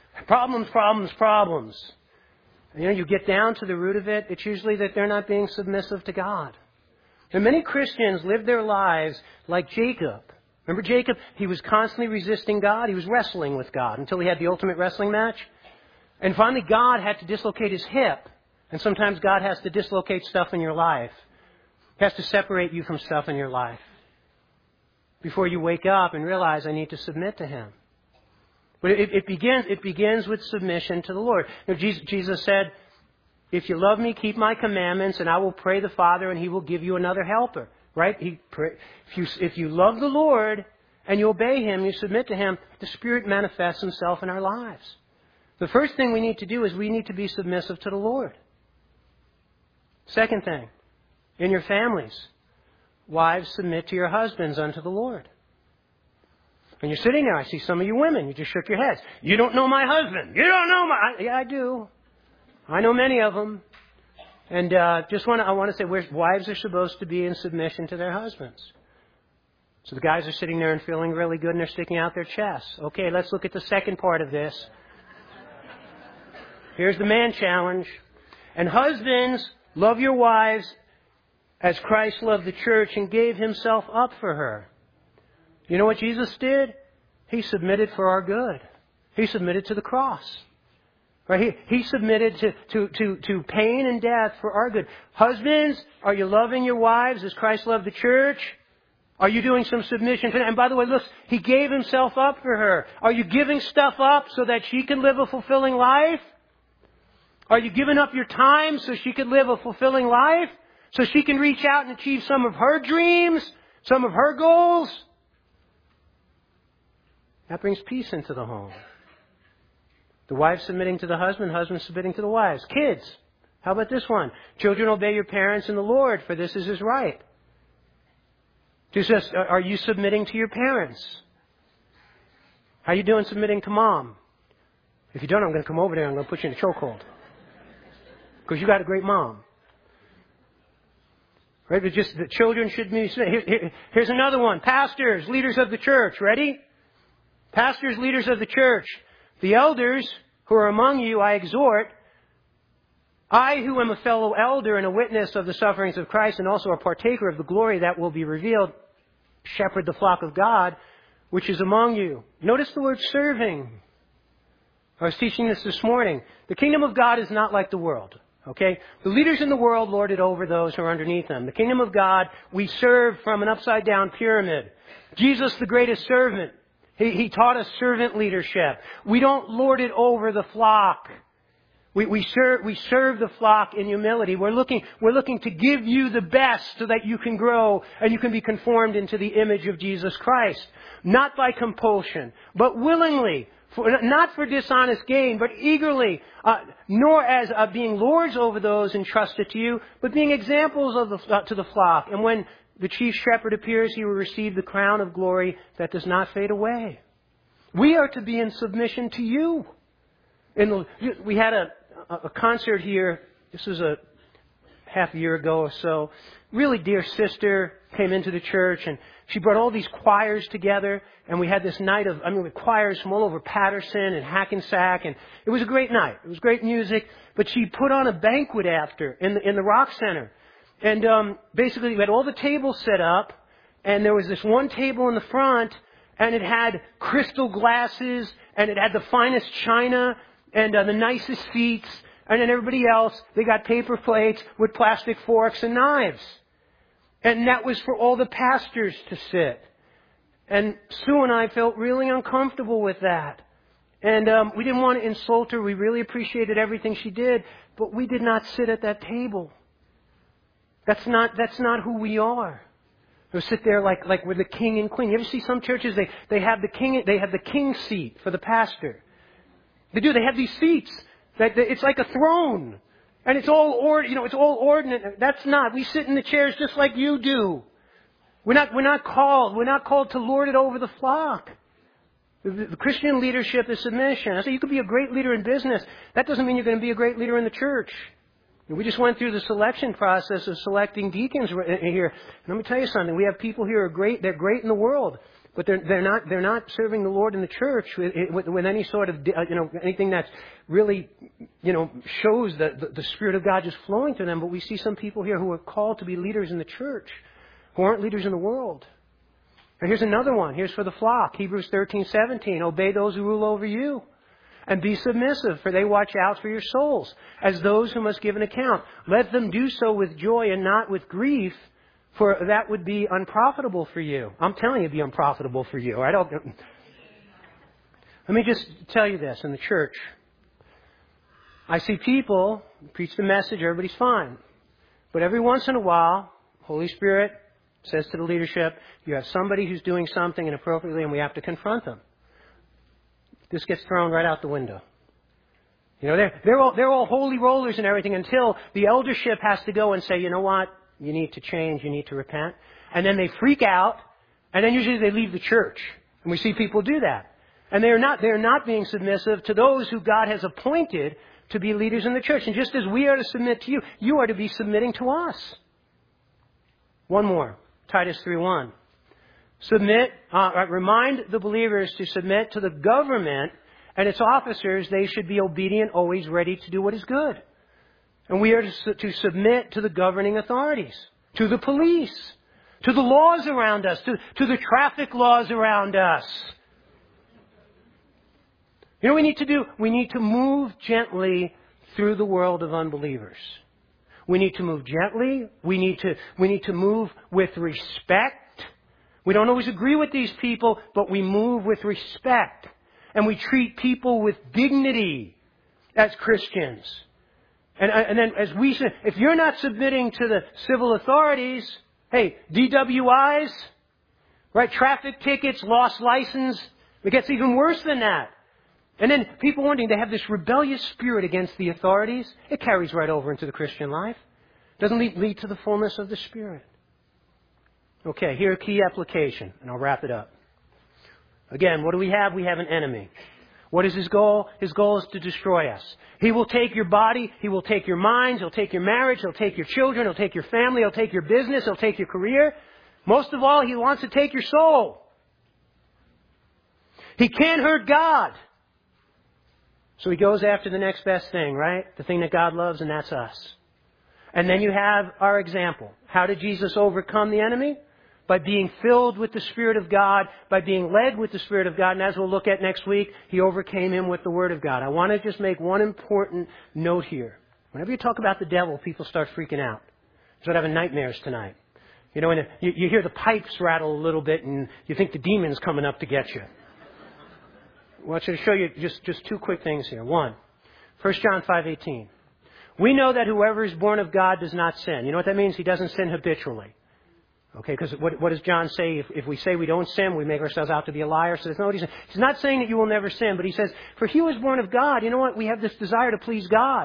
You know, you get down to the root of it, it's usually that they're not being submissive to God. And many Christians live their lives like Jacob. Remember Jacob? He was constantly resisting God. He was wrestling with God until he had the ultimate wrestling match. And finally, God had to dislocate his hip. And sometimes God has to dislocate stuff in your life. He has to separate you from stuff in your life before you wake up and realize I need to submit to Him. But it begins with submission to the Lord. You know, Jesus said, "If you love me, keep my commandments, and I will pray the Father, and He will give you another helper." Right? If you love the Lord and you obey Him, you submit to Him, the Spirit manifests Himself in our lives. The first thing we need to do is we need to be submissive to the Lord. Second thing, in your families, wives, submit to your husbands unto the Lord. And you're sitting there, I see some of you women, you just shook your heads. "You don't know my husband. You don't know my..." Yeah, I do. I know many of them. And I want to say, wives are supposed to be in submission to their husbands. So the guys are sitting there and feeling really good and they're sticking out their chests. Okay, let's look at the second part of this. Here's the man challenge. "And husbands, Love your wives as Christ loved the church and gave himself up for her. You know what Jesus did? He submitted for our good. He submitted to the cross. Right? He submitted to pain and death for our good. Husbands, are you loving your wives as Christ loved the church? Are you doing some submission to them? And by the way, look, He gave Himself up for her. Are you giving stuff up so that she can live a fulfilling life? Are you giving up your time so she can live a fulfilling life? So she can reach out and achieve some of her dreams, some of her goals? That brings peace into the home. The wife submitting to the husband submitting to the wives. Kids, how about this one? Children, obey your parents in the Lord, for this is His right. Jesus, are you submitting to your parents? How are you doing submitting to mom? If you don't, I'm going to come over there and I'm going to put you in a chokehold. Because you got a great mom. Right? But just the children should be... Here's another one. Pastors, leaders of the church. Ready? Pastors, leaders of the church. The elders who are among you, I exhort, I who am a fellow elder and a witness of the sufferings of Christ and also a partaker of the glory that will be revealed, shepherd the flock of God, which is among you. Notice the word serving. I was teaching this morning. The kingdom of God is not like the world. Okay? The leaders in the world lord it over those who are underneath them. The kingdom of God, we serve from an upside down pyramid. Jesus, the greatest servant, He taught us servant leadership. We don't lord it over the flock. We serve the flock in humility. We're looking to give you the best so that you can grow and you can be conformed into the image of Jesus Christ. Not by compulsion, but willingly. Not for dishonest gain, but eagerly. Nor as being lords over those entrusted to you, but being examples to the flock. And when the chief shepherd appears, he will receive the crown of glory that does not fade away. We are to be in submission to you. We had a concert here. This was a half a year ago or so. Really dear sister came into the church and she brought all these choirs together and we had this night with choirs from all over Patterson and Hackensack, and it was a great night. It was great music, but she put on a banquet after in the Rock Center. And basically we had all the tables set up and there was this one table in the front and it had crystal glasses and it had the finest china and the nicest seats, and then everybody else, they got paper plates with plastic forks and knives. And that was for all the pastors to sit. And Sue and I felt really uncomfortable with that. And we didn't want to insult her. We really appreciated everything she did, but we did not sit at that table. That's not who we are. We'll sit there like we're the king and queen. You ever see some churches, they have the king seat for the pastor. They do. They have these seats. It's like a throne. And it's all ordinate. That's not. We sit in the chairs just like you do. We're not called to lord it over the flock. The Christian leadership is submission. I say you could be a great leader in business. That doesn't mean you're going to be a great leader in the church. We just went through the selection process of selecting deacons here. And let me tell you something. We have people here who are great. They're great in the world. But they're not serving the Lord in the church with any sort of, anything that's really, shows the Spirit of God just flowing to them. But we see some people here who are called to be leaders in the church, who aren't leaders in the world. And here's another one. Here's for the flock. Hebrews 13:17. Obey those who rule over you. And be submissive, for they watch out for your souls, as those who must give an account. Let them do so with joy and not with grief, for that would be unprofitable for you. I'm telling you it'd be unprofitable for you. Let me just tell you this. In the church, I see people preach the message, everybody's fine. But every once in a while, Holy Spirit says to the leadership, you have somebody who's doing something inappropriately and we have to confront them. This gets thrown right out the window. They're all holy rollers and everything until the eldership has to go and say, you know what? You need to change. You need to repent. And then they freak out. And then usually they leave the church. And we see people do that. And they're not being submissive to those who God has appointed to be leaders in the church. And just as we are to submit to you, you are to be submitting to us. One more. Titus 3:1. Remind the believers to submit to the government and its officers. They should be obedient, always ready to do what is good. And we are to submit to the governing authorities, to the police, to the laws around us, to the traffic laws around us. You know what we need to do? We need to move gently through the world of unbelievers. We need to move gently. We need to move with respect. We don't always agree with these people, but we move with respect. And we treat people with dignity as Christians. And then as we say, if you're not submitting to the civil authorities, hey, DWIs, right, traffic tickets, lost license, it gets even worse than that. And then people wanting to have this rebellious spirit against the authorities, it carries right over into the Christian life. It doesn't lead to the fullness of the Spirit. Okay, here a key application, and I'll wrap it up. Again, what do we have? We have an enemy. What is his goal? His goal is to destroy us. He will take your body. He will take your minds. He'll take your marriage. He'll take your children. He'll take your family. He'll take your business. He'll take your career. Most of all, he wants to take your soul. He can't hurt God. So he goes after the next best thing, right? The thing that God loves, and that's us. And then you have our example. How did Jesus overcome the enemy? By being filled with the Spirit of God, by being led with the Spirit of God. And as we'll look at next week, He overcame him with the Word of God. I want to just make one important note here. Whenever you talk about the devil, people start freaking out. They start having nightmares tonight. You know, when you hear the pipes rattle a little bit and you think the demon's coming up to get you. I want you to show you just two quick things here. One, 1 John 5:18. We know that whoever is born of God does not sin. You know what that means? He doesn't sin habitually. Okay, because what does John say? If we say we don't sin, we make ourselves out to be a liar. So there's no what he's saying. He's not saying that you will never sin, but he says, for he who is born of God, you know what? We have this desire to please God.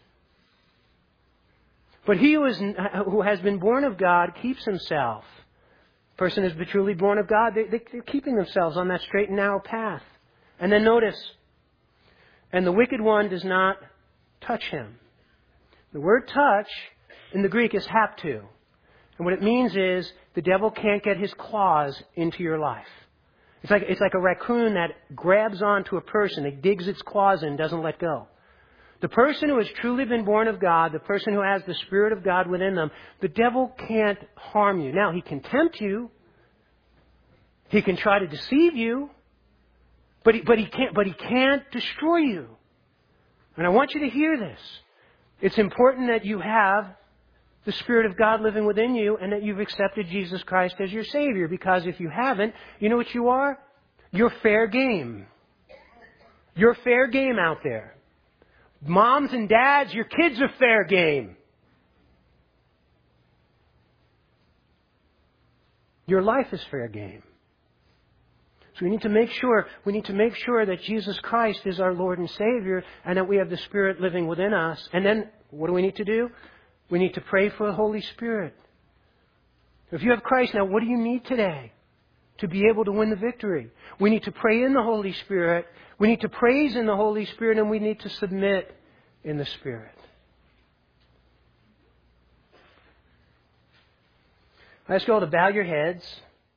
But he who has been born of God keeps himself. The person who's been truly born of God, they're keeping themselves on that straight and narrow path. And then notice, and the wicked one does not touch him. The word touch in the Greek is haptu. And what it means is the devil can't get his claws into your life. It's like a raccoon that grabs onto a person, it digs its claws in and doesn't let go. The person who has truly been born of God, the person who has the Spirit of God within them, the devil can't harm you. Now, he can tempt you. He can try to deceive you. But he can't destroy you. And I want you to hear this. It's important that you have the Spirit of God living within you and that you've accepted Jesus Christ as your Savior. Because if you haven't, you know what you are? You're fair game. You're fair game out there. Moms and dads, your kids are fair game. Your life is fair game. So we need to make sure that Jesus Christ is our Lord and Savior and that we have the Spirit living within us. And then what do we need to do? We need to pray for the Holy Spirit. If you have Christ now, what do you need today to be able to win the victory? We need to pray in the Holy Spirit. We need to praise in the Holy Spirit, and we need to submit in the Spirit. I ask you all to bow your heads.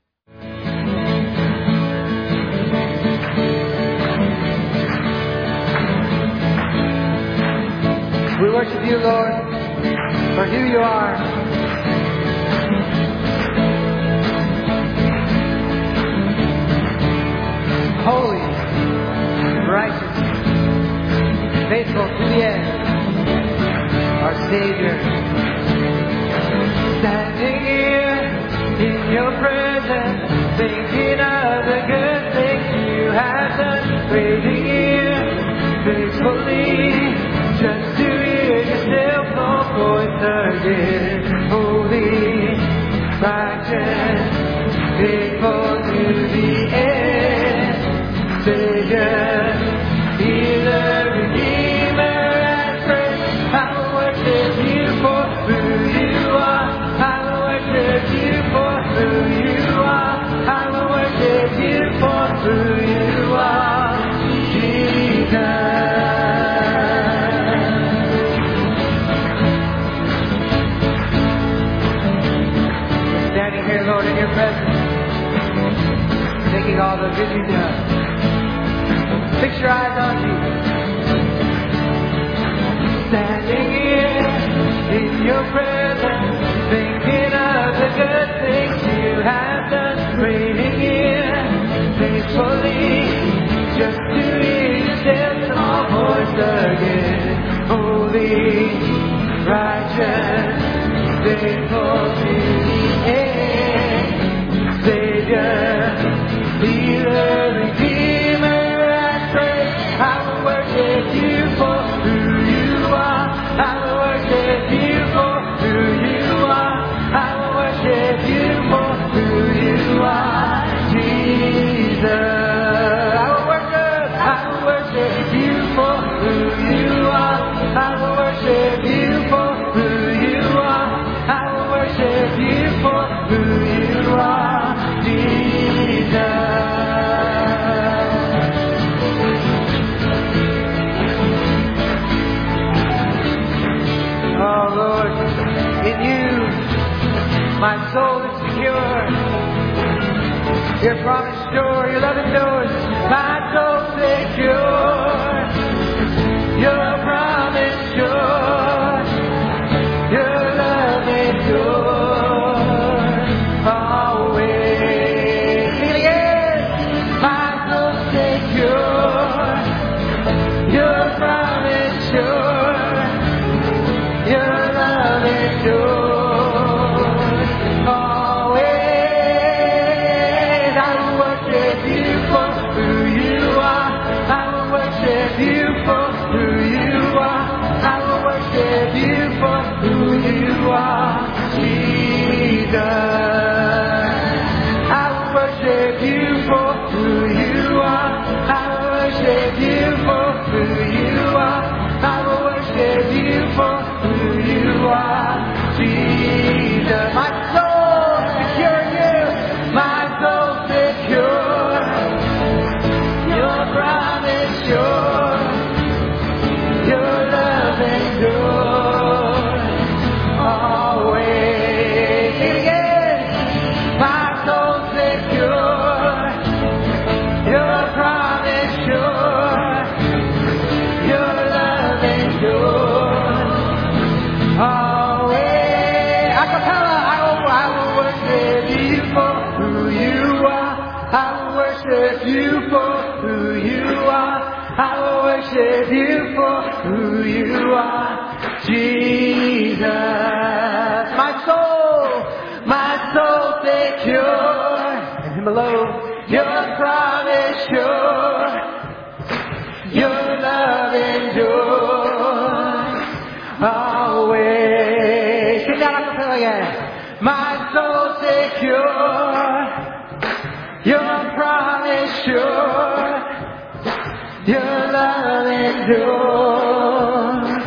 We worship you, Lord, for who you are. Holy, righteous, faithful to the end, our Savior. Standing here in your presence, thinking of the good things you have done, waiting here faithfully, just to hear your still voice again. Holy, righteous, faithful to the end, Savior, healer, redeemer, and friend. I will worship you for who you are. I will worship you for who you are. I will worship you for who you are, Jesus. righteous, faithful to the end. Savior, healer, redeemer, I pray. I will worship you for who you are. I will worship you for who you are. I will worship you for who you are, Jesus. I will worship you for who you are. I will worship you for who you are. I will worship you for who you are, Jesus. Oh Lord, in you my soul is secure. Your promise sure, your love endures. My soul secure. Your promise sure. Your love endures. Always. Sing it again. My soul secure. Your promise sure. Your love endures. Worship you for who you are, Jesus. My soul secure. And him alone. Your promise sure. Your love endures always. Sing that acapella again. My soul secure. Your promise sure. Your love endures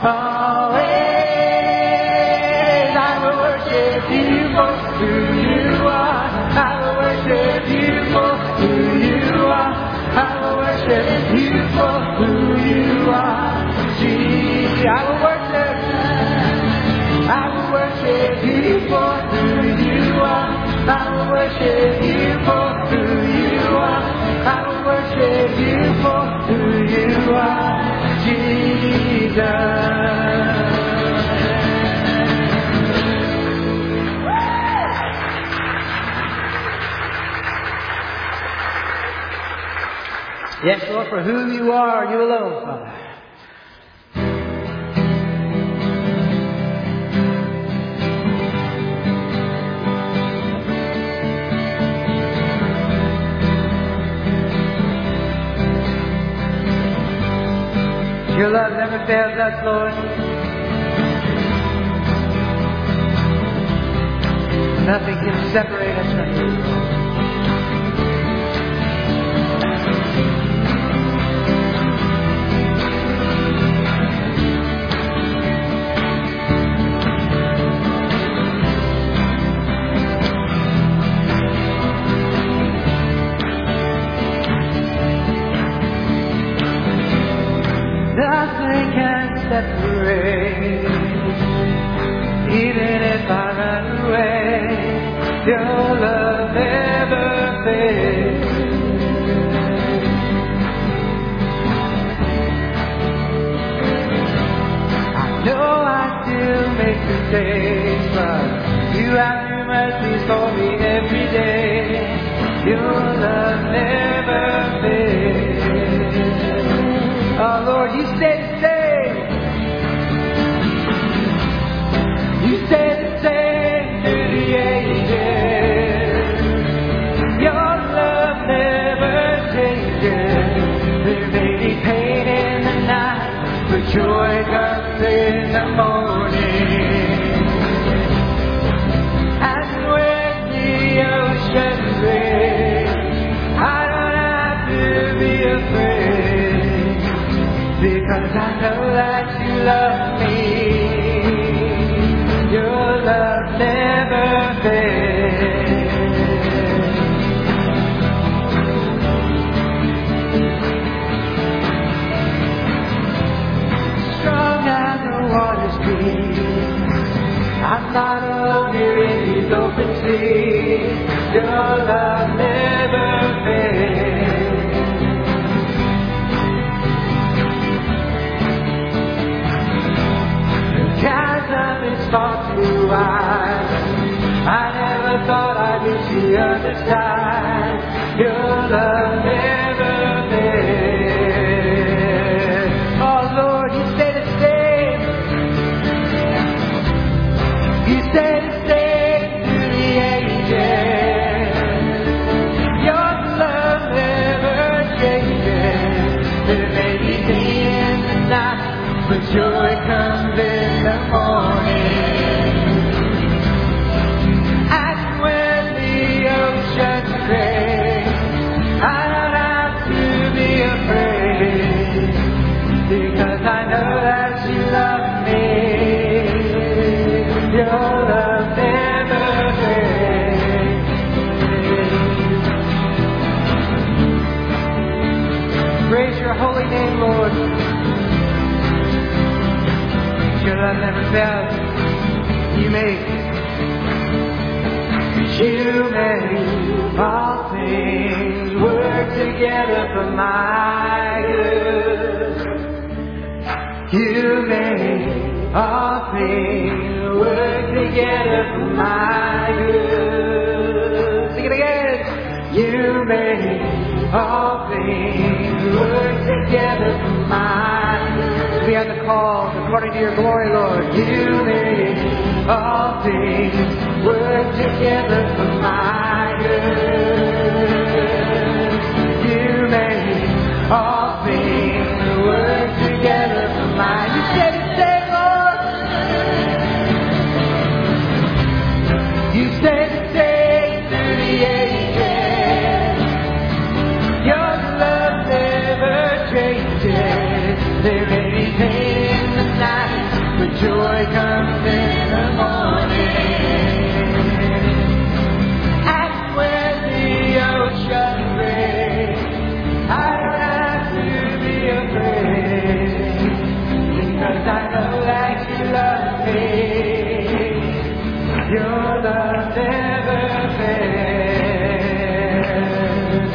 always. I will worship you for who you are. I will worship you for who you are. I will worship you for who you are. Jesus, I will worship you for who you are. I will worship you for who you are. I will worship you for who you are, Jesus. Yes, Lord, for who you are, you alone, Father. Your love never fails us, Lord. Nothing can separate us from you. Nothing can separate. Even if I run away, your love never fails. I know I still make mistakes, but you have new mercies for me every day. Your love never fails. Oh Lord, you stay the same. morning. And when the ocean breaks, I don't have to be afraid, because I know that you love me. Your love never fails. Strong as the waters deep, I'm not alone here in these open seas. Your love never fails. The chasm is far too wide. I never thought I'd reach the other side. Your love never fails. Oh Lord, you stay the same. You stay the same through the ages. Your love never changes. There may be day in the night, but joy comes in the morning. And when the ocean breaks, I don't have to be afraid, because I know that you love me. Your love never fails. Praise your holy name, Lord. Your love never fails. You make all things work together for my good. You make all things work together for my good. Sing it again. You make all things work together for my good. We have the call according to your glory, Lord. You make all things work together for my good. You make all things work together for my good. You said it, say, Lord. You said it, say, through the ages. Your love never changes. There may be pain in the night, but joy comes in the morning. And when the ocean breaks, I don't have to be afraid, because I know that you love me. Your love never fails.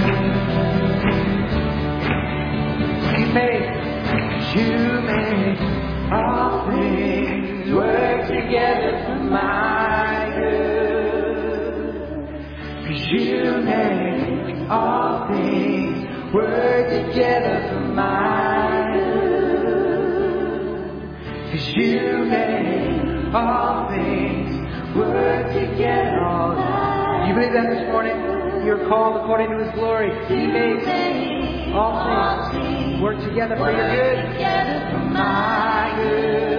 You make all things work together for my good. 'Cause you make all things work together for my good. 'Cause you make all things work together. You believe that this morning? You're called according to His glory. He makes all things work together for your good. For my good.